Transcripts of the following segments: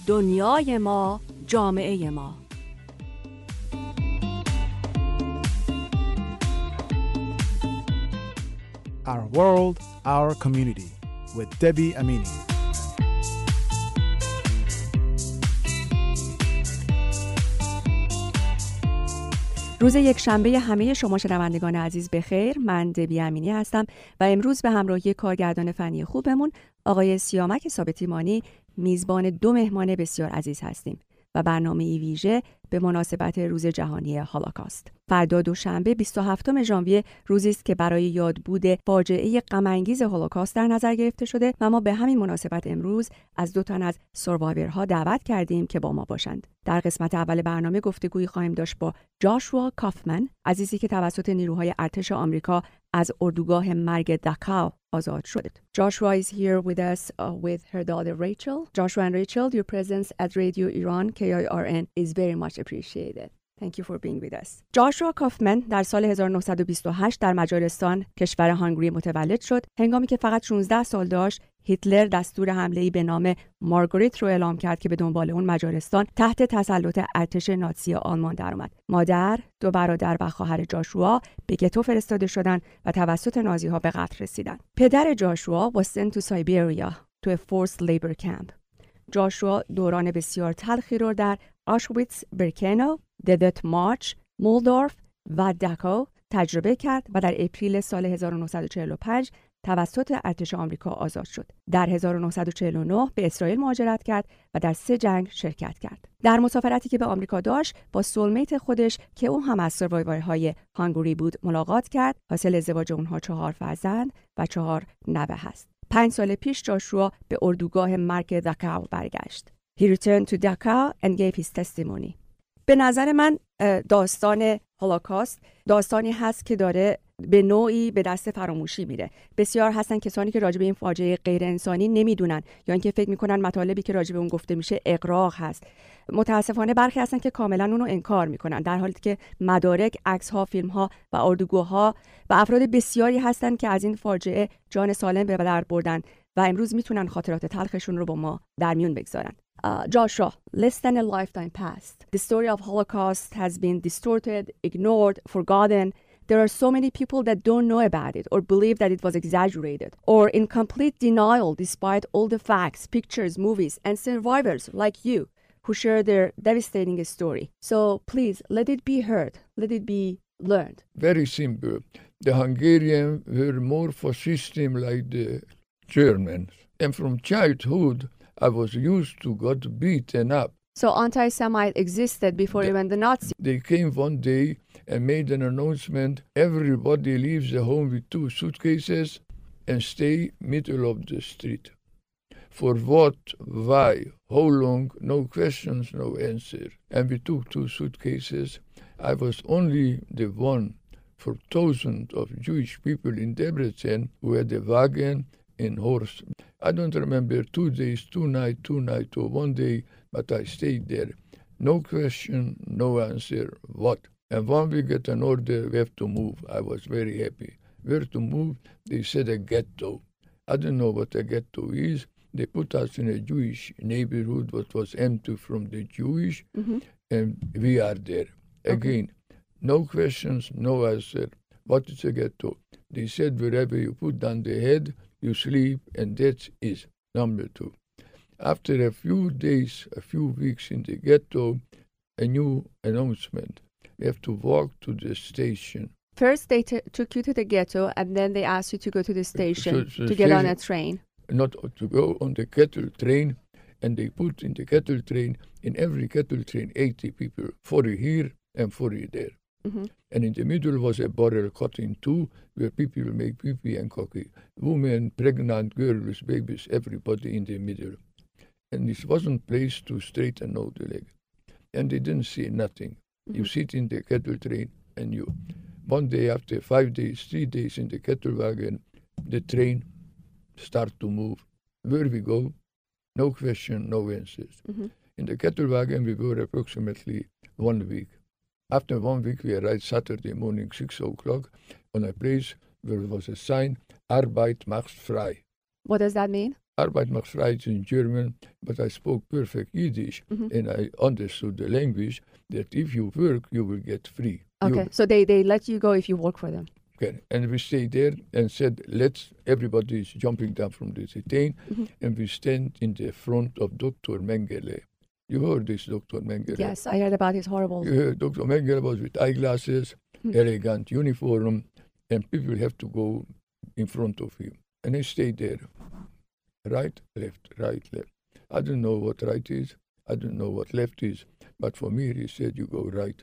دنیای ما، جامعه ما. Our world, our community with Debbie Amini. روز یک شنبه همه شما شنوندگان عزیز بخیر. من دبی امینی هستم و امروز به همراهی کارگردان فنی خوبمون آقای سیامک ثابتیمانی میزبان 2 مهمان بسیار عزیز هستیم و برنامه ویژه به مناسبت روز جهانی هولوکاست. فردا دوشنبه 27 ژانویه روزی است که برای یادبود فاجعه غم‌انگیز هولوکاست در نظر گرفته شده و ما به همین مناسبت امروز از 2 تن از سروایورها دعوت کردیم که با ما باشند. در قسمت اول برنامه گفتگویی خواهیم داشت با جاشوا کافمن، عزیزی که توسط نیروهای ارتش آمریکا از اردوگاه مرگ داکاو آزاد شد. Joshua is here with us with her daughter Rachel. Joshua and Rachel, your presence at Radio Iran KIRN is very much appreciated. Thank you for being with us. جاشوا کافمن در سال 1928 در مجارستان کشور هانگری متولد شد. هنگامی که فقط 16 سال داشت، هیتلر دستور حمله‌ای به نام مارگاریت رو اعلام کرد که به دنبال اون مجارستان تحت تسلط ارتش نازی آلمان درآمد. مادر، 2 برادر و خواهر جاشوا به گتو فرستاده شدند و توسط نازی‌ها به قتل رسیدند. پدر جاشوا was sent to Siberia to a forced labor camp. جاشوا دوران بسیار تلخی رو در آشویتس برکنو، ددت مارچ، مولدورف و داکو تجربه کرد و در اپریل سال 1945 توسط ارتش آمریکا آزاد شد. در 1949 به اسرائیل مهاجرت کرد و در 3 جنگ شرکت کرد. در مسافرتی که به آمریکا داشت با سولمیت خودش که او هم از سروایورهای هانگری بود ملاقات کرد. حاصل ازدواج اونها 4 فرزند و 4 نوه هست. 5 سال پیش جاشوا به اردوگاه مرگ داکاو برگشت. He returned to Dachau and gave his testimony. به نظر من داستان هولوکاست داستانی هست که داره به نوعی به دست فراموشی میره. بسیار هستن کسانی که راجع به این فاجعه غیر انسانی نمیدونن یا اینکه فکر میکنن مطالبی که راجع به اون گفته میشه اغراق هست. متاسفانه برخی هستن که کاملا اونو انکار میکنن، در حالی که مدارک، عکس‌ها، فیلم‌ها و اردوگاه‌ها و افراد بسیاری هستن که از این فاجعه جان سالم به در بردن و امروز میتونن خاطرات تلخشون رو با ما در میون بگذارن. Joshua, less than a lifetime passed. The story of Holocaust has been distorted, ignored, forgotten. There are so many people that don't know about it or believe that it was exaggerated or in complete denial despite all the facts, pictures, movies, and survivors like you who share their devastating story. So please, let it be heard. Let it be learned. Very simple. The Hungarians were more fascistic like the Germans. And from childhood, I was used to get beaten up. So anti-Semite existed before even the Nazis? They came one day and made an announcement. Everybody leaves the home with 2 suitcases and stay middle of the street. For what? Why? How long? No questions, no answer. And we took 2 suitcases. I was only the one for thousands of Jewish people in Debrecen who had a wagon and horse. I don't remember 2 days, 2 nights, or 1 day, but I stayed there. No question, no answer. What? And when we get an order, we have to move. I was very happy. Where to move? They said a ghetto. I don't know what a ghetto is. They put us in a Jewish neighborhood that was empty from the Jewish, and we are there. Again, no questions, no answer. What is a ghetto? They said wherever you put down the head, you sleep, and that is number 2. After a few days, a few weeks in the ghetto, a new announcement. You have to walk to the station. First, they took you to the ghetto, and then they asked you to go to the station to get on a train. Not to go on the cattle train, and they put in the cattle train, in every cattle train, 80 people, 40 here and 40 there. Mm-hmm. And in the middle was a barrel cut in 2, where people make pee-pee and coffee. Women, pregnant girls, babies, everybody in the middle. And this wasn't place to straighten out the leg. And they didn't see nothing. Mm-hmm. You sit in the cattle train, and you, 1 day after 5 days, 3 days in the cattle wagon, the train start to move. Where we go, no question, no answers. Mm-hmm. In the cattle wagon, we were approximately 1 week. After 1 week, we arrived Saturday morning, 6 o'clock, on a place where there was a sign, Arbeit macht frei. What does that mean? Arbeit macht frei in German, but I spoke perfect Yiddish, and I understood the language that if you work, you will get free. Okay, so they let you go if you work for them. Okay, and we stayed there and said, everybody is jumping down from the train, and we stand in the front of Dr. Mengele. You heard this, Dr. Mengele? Yes, I heard about his horrible. You heard Dr. Mengele was with eyeglasses, elegant uniform, and people have to go in front of him. And I stayed there. Right, left, right, left. I don't know what right is. I don't know what left is. But for me, he said, you go right.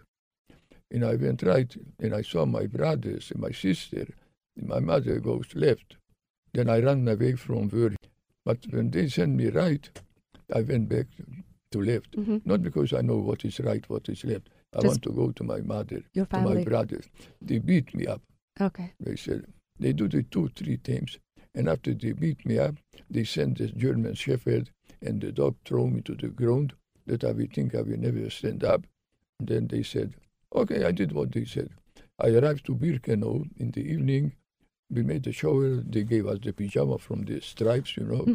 And I went right, and I saw my brothers and my sister. And my mother goes left. Then I ran away from where. But when they sent me right, I went back to left. Not because I know what is right, what is left. I want to go to my mother, your to my brothers. They beat me up. Okay. They said, they do it 2-3 times. And after they beat me up, they sent the German shepherd, and the dog threw me to the ground, that I would think I will never stand up. And then they said, okay, I did what they said. I arrived to Birkenau in the evening. We made the shower. They gave us the pyjama from the stripes,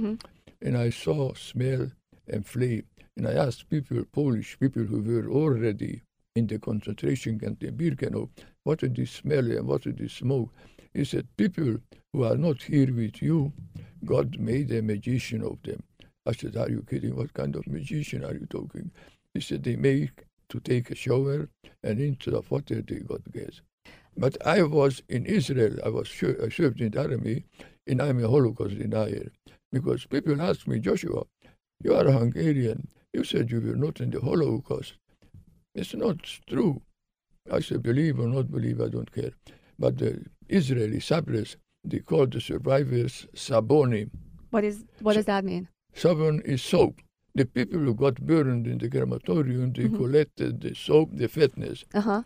And I saw smell and flame. And I asked people, Polish people who were already in the concentration camp in Birkenau, what is the smell and what is the smoke? He said, people who are not here with you, God made a magician of them. I said, are you kidding? What kind of magician are you talking? He said, they make to take a shower, and instead of water, they got gas. But I was in Israel. I served in the army, and I'm a Holocaust denier. Because people asked me, Joshua, you are a Hungarian. You said you were not in the Holocaust. It's not true. I said, believe or not believe, I don't care. But the Israeli Sabres, they call the survivors Saboni. What does that mean? Sabon is soap. The people who got burned in the crematorium, they collected the soap, the fatness.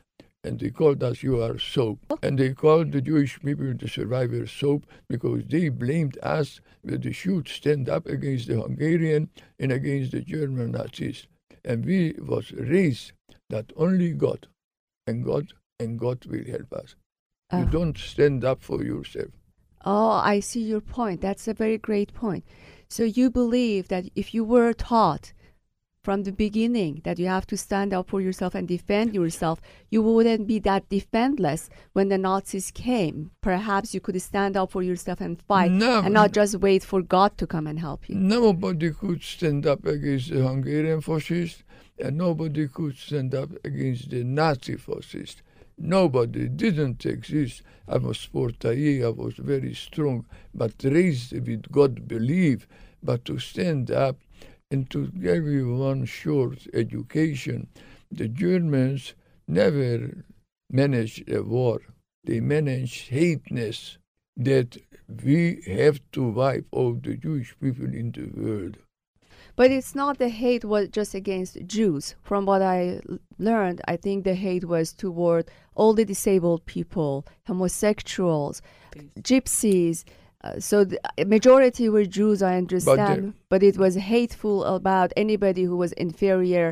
And they called us, you are soap. And they called the Jewish people the survivors soap because they blamed us that they should stand up against the Hungarian and against the German Nazis. And we was raised that only God and God will help us. You don't stand up for yourself. Oh, I see your point. That's a very great point. So you believe that if you were taught from the beginning that you have to stand up for yourself and defend yourself, you wouldn't be that defenseless when the Nazis came. Perhaps you could stand up for yourself and fight and not just wait for God to come and help you. Nobody could stand up against the Hungarian fascists, and nobody could stand up against the Nazi fascists. Nobody didn't exist. I was sportaille, I was very strong, but raised with God belief. But to stand up and to give you one short education, the Germans never managed a war. They managed hateness, that we have to wipe out the Jewish people in the world. But it's not the hate was just against Jews. From what I learned, I think the hate was toward all the disabled people, homosexuals, gypsies. So the majority were Jews, I understand. But it was hateful about anybody who was inferior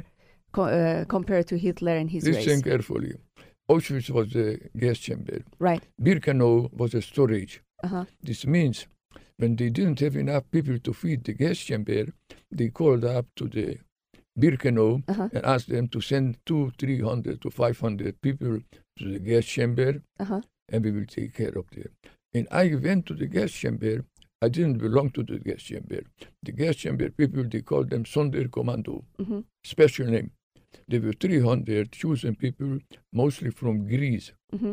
compared to Hitler and his race. Listen carefully. Auschwitz was a gas chamber. Right. Birkenau was a storage. This means when they didn't have enough people to feed the gas chamber, they called up to the Birkenau and asked them to send 200, 300 to 500 people to the gas chamber, and we will take care of them. And I went to the gas chamber. I didn't belong to the gas chamber. The gas chamber people, they called them Sonderkommando, special name. There were 300 chosen people, mostly from Greece.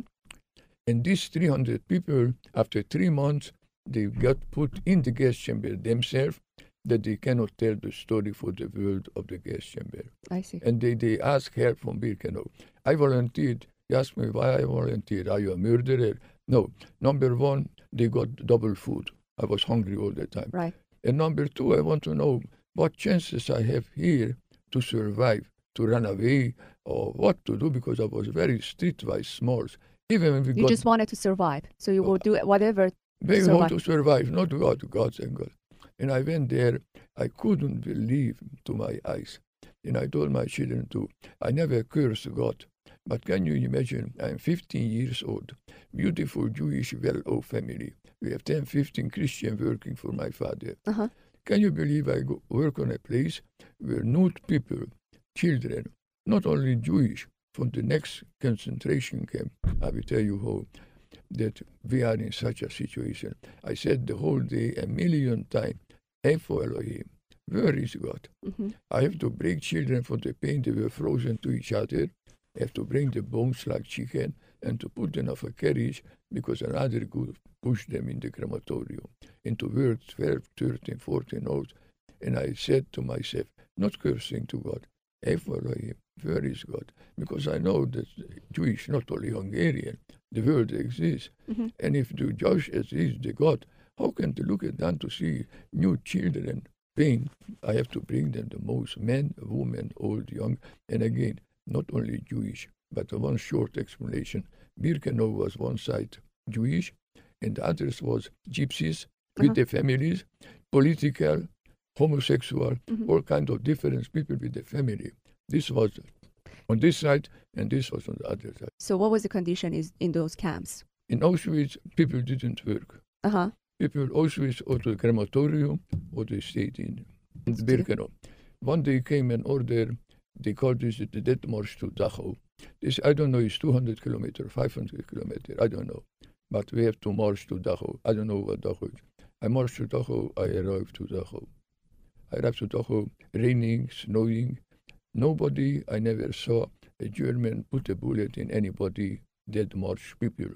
And these 300 people, after 3 months, they got put in the gas chamber themselves, that they cannot tell the story for the world of the gas chamber. I see. And they asked help from Birkenau. I volunteered. They asked me why I volunteered. Are you a murderer? No. Number one, they got double food. I was hungry all the time. Right. And number two, I want to know what chances I have here to survive, to run away, or what to do, because I was very streetwise small. Even when you just wanted to survive, so you would do whatever. They want to survive, not God, God and God. And I went there. I couldn't believe to my eyes. And I told my children too, I never cursed God. But can you imagine, I'm 15 years old, beautiful Jewish, well-off family. We have 10, 15 Christians working for my father. Can you believe I go work on a place where nude people, children, not only Jewish, from the next concentration camp, I will tell you how, that we are in such a situation. I said the whole day 1,000,000 times, Eifo Elohim, where is God? I have to break children from the pain they were frozen to each other. I have to bring the bones like chicken and to put them off a carriage because another could push them in the crematorium into work 12, 13, 14 old. And I said to myself, not cursing to God, Eifo Elohim, where is God? Because I know that Jewish, not only Hungarian, the world exists. And if the Jewish is the God, how can they look at that to see new children pain? I have to bring them the most men, women, old, young. And again, not only Jewish, but one short explanation. Birkenau was one side Jewish, and the others was gypsies with their families, political, homosexual, all kinds of different people with their family. This was on this side, and this was on the other side. So what was the condition in those camps? In Auschwitz, people didn't work. People Auschwitz or to the crematorium, or they stayed in Birkenau. One day came an order, they called this the Death March to Dachau. This, I don't know, it's 200 kilometers, 500 kilometers, I don't know. But we have to march to Dachau. I don't know what Dachau is. I marched to Dachau, I arrived to Dachau. I arrived to Dachau, raining, snowing. Nobody, I never saw a German put a bullet in anybody, dead march people.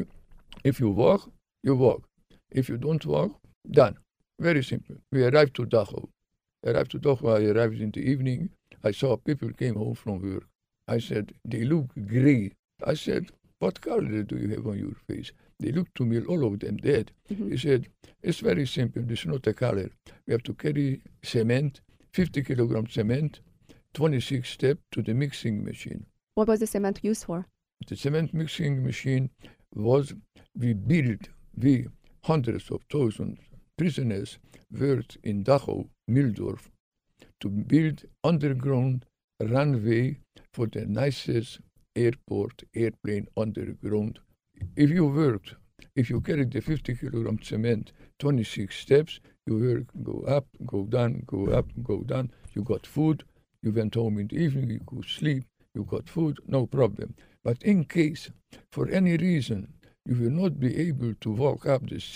If you walk, you walk. If you don't walk, done. Very simple. We arrived to Dachau. I arrived in the evening. I saw people came home from work. I said, they look gray. I said, what color do you have on your face? They looked to me, all of them dead. He said, it's very simple. This is not a color. We have to carry cement, 50 kilograms cement, 26 steps to the mixing machine. What was the cement used for? The cement mixing machine was, we hundreds of thousands prisoners worked in Dachau, Mildorf, to build underground runway for the nicest airplane underground. If you worked, if you carried the 50 kilogram cement, 26 steps, you work, go up, go down, go up, go down. You got food. You went home in the evening, you could sleep, you got food, no problem. But in case, for any reason, you will not be able to walk up the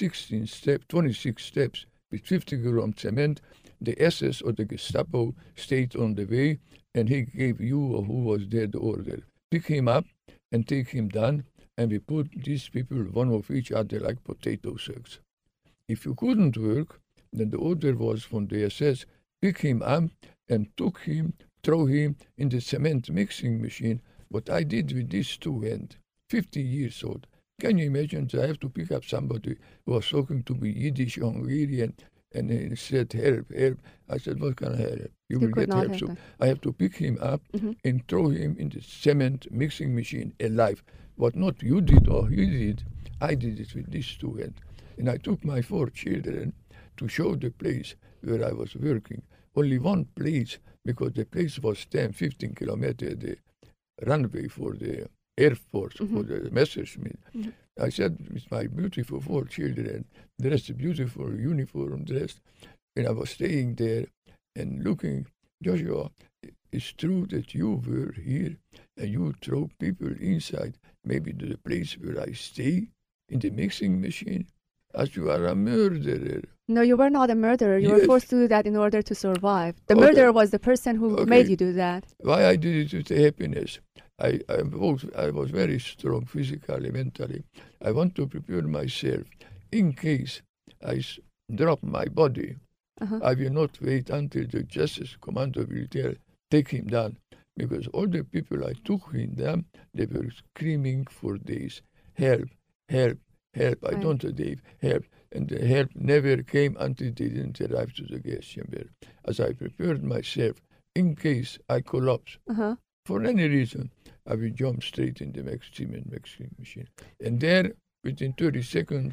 26 steps with 50 kilogram cement, the SS or the Gestapo stayed on the way, and he gave you or who was there the order. Pick him up and take him down, and we put these people one of each other like potato sacks. If you couldn't work, then the order was from the SS, pick him up and took him, throw him in the cement mixing machine. What I did with these two hands, 50 years old. Can you imagine that I have to pick up somebody who was talking to me Yiddish, Hungarian, and he said, help, help. I said, what can I help? You will get help. So I have to pick him up and throw him in the cement mixing machine alive. What not you did or he did, I did it with these two hands. And I took my 4 children to show the place where I was working. Only one place, because the place was 10, 15 kilometers, the runway for the Air Force, for the Messerschmitt. I said, with my beautiful 4 children, dressed beautiful uniform dressed, and I was staying there and looking, Joshua, it's true that you were here and you throw people inside, maybe to the place where I stay, in the mixing machine, as you are a murderer. No, you were not a murderer. You were forced to do that in order to survive. The murderer was the person who made you do that. Why I did it with the happiness. I was very strong physically, mentally. I want to prepare myself in case I drop my body. I will not wait until the justice commander will tell, take him down. Because all the people I took him down, they were screaming for days, help, help, help. I don't Dave, help. And the help never came until they didn't arrive to the gas chamber. As I prepared myself, in case I collapse, for any reason, I will jump straight in the mixing machine. And there, within 30 seconds,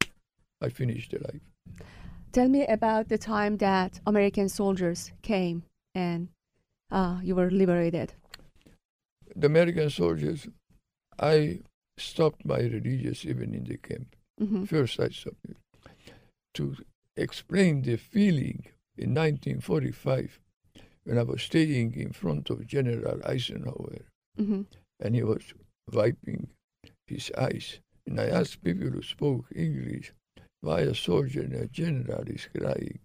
I finished the life. Tell me about the time that American soldiers came and you were liberated. The American soldiers, I stopped my religious even in the camp. First I stopped it. To explain the feeling in 1945 when I was staying in front of General Eisenhower, and he was wiping his eyes. And I asked people who spoke English why a soldier and a general is crying.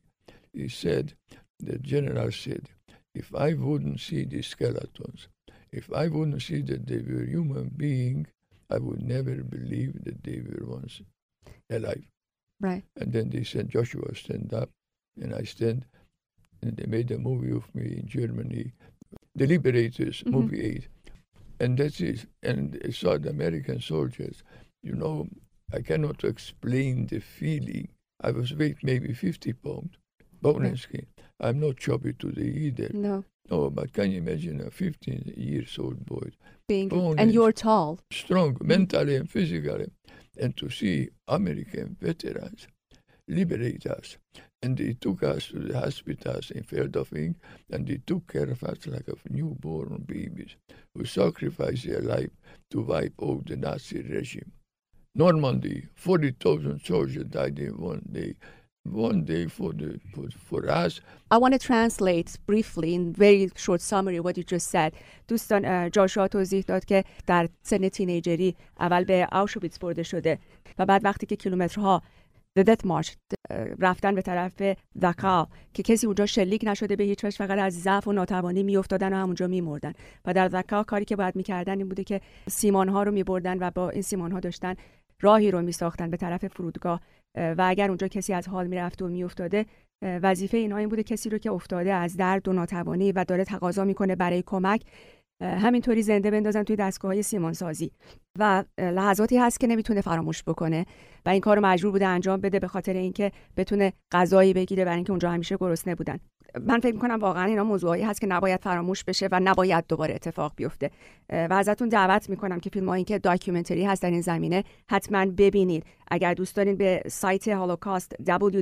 The general said, if I wouldn't see the skeletons, if I wouldn't see that they were human beings, I would never believe that they were once alive. Right. And then they said, Joshua, stand up. And I stand. And they made a movie of me in Germany, The Liberators, movie 8. And that's it. And I saw the American soldiers. You know, I cannot explain the feeling. I was weight maybe 50 pounds, bone and skin. I'm not chubby today either. No. No, but can you imagine a 15-year-old boy? And you're tall. Strong, mentally and physically. And to see American veterans liberate us. And they took us to the hospitals in Feldafing, and they took care of us like of newborn babies who sacrificed their life to wipe out the Nazi regime. Normandy, 40,000 soldiers died in one day. One day for us. I want to translate briefly in very short summary what you just said. دوستان جاشوا توضیح داد که در سن تینیجری اول به آوشویتس برده شده و بعد وقتی که کیلومترها دت مارش رفتن به طرف داکاو که کسی اونجا شلیک نشده به هیچ وجه، فقط از ضعف و ناتوانی میافتادن و همونجا میمردن. و در داکاو کاری که باید میکردن این بوده که سیمانها رو میبردن و با این سیمانها داشتن راهی رو میساختن به طرف فرودگاه و اگر اونجا کسی از حال میرفت و میافتاده، وظیفه اینها این بوده کسی رو که افتاده از درد و ناتوانی و داره تقاضا میکنه برای کمک، همینطوری زنده بندازن توی دستگاه‌های سیمانسازی. و لحظاتی هست که نمیتونه فراموش بکنه و این کارو مجبور بوده انجام بده به خاطر اینکه بتونه غذایی بگیره، برای اینکه اونجا همیشه گرسنه بودن. من فکر می‌کنم واقعا اینا موضوعایی هست که نباید فراموش بشه و نباید دوباره اتفاق بیفته و ازتون دعوت می‌کنم که فیلمایی که داکیومنتری هست در این زمینه حتما ببینید. اگر دوست دارین به سایت هولوکاست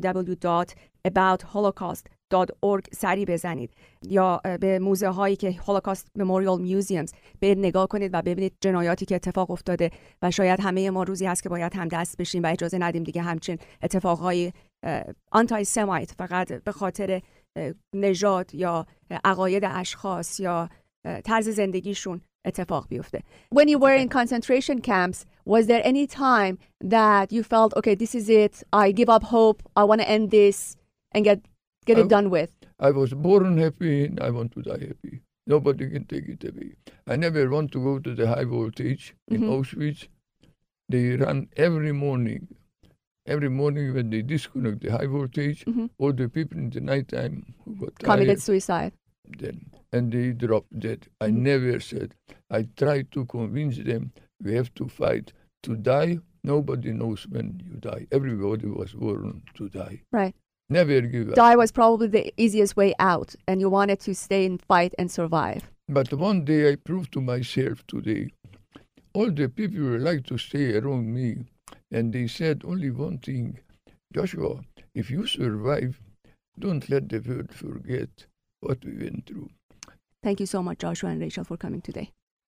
www.aboutholocaust.org سری بزنید یا به موزه هایی که هولوکاست مموریال میوزیمز برید نگاه کنید و ببینید جنایاتی که اتفاق افتاده و شاید همه ما روزی هست که باید همدست بشیم و اجازه ندیم دیگه همچین اتفاقهای آنتای سمایت فقط به خاطر نژاد یا عقاید اشخاص یا طرز زندگیشون اتفاق بیفته. When you were in concentration camps, was there any time that you felt, okay, this is it, I give up hope, I want to end this and get it done with? I was born happy and I want to die happy. Nobody can take it away. I never want to go to the high voltage in Auschwitz. They run every morning. Every morning when they disconnect the high voltage, all the people in the nighttime who got tired, committed suicide. And they dropped dead. I never said. I tried to convince them we have to fight. To die, nobody knows when you die. Everybody was born to die. Right. Never give up. Die was probably the easiest way out, and you wanted to stay and fight and survive. But one day I proved to myself today, all the people like to stay around me, and they said only one thing, Joshua, if you survive, don't let the world forget what we went through. Thank you so much, Joshua and Rachel, for coming today.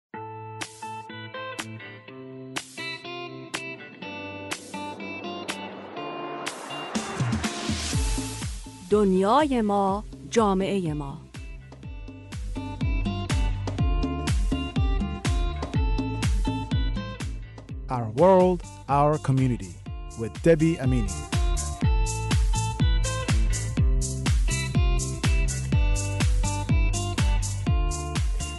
دنیای ما، جامعه ما. Our world, our community with Debbie Amini.